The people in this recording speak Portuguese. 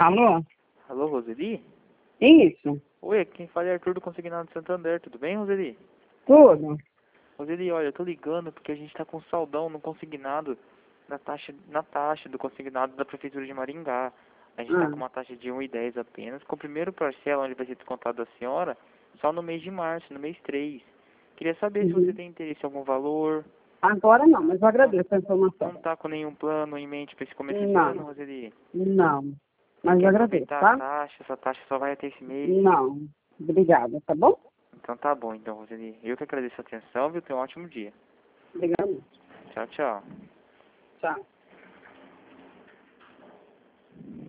Alô? Alô, Roseli? Isso? Oi, aqui quem fala é Arthur do Consignado de Santander, tudo bem, Roseli? Tudo? Roseli, olha, eu tô ligando porque a gente tá com saldão no consignado, na taxa do consignado da Prefeitura de Maringá. A gente tá com uma taxa de 1,10 apenas, com o primeiro parcela onde vai ser descontado da senhora, só no mês de março, no mês 3. Queria saber se você tem interesse em algum valor. Agora não, mas eu agradeço a informação. Não tá com nenhum plano em mente para esse começo de Não, ano, Roseli? não. Mas eu Quer agradeço, aproveitar a tá? taxa? Essa taxa só vai até esse mês. Não. Obrigada, tá bom? Então tá bom, então, Roseli. Eu que agradeço a atenção, viu? Tenha um ótimo dia. Obrigada. Tchau, tchau. Tchau.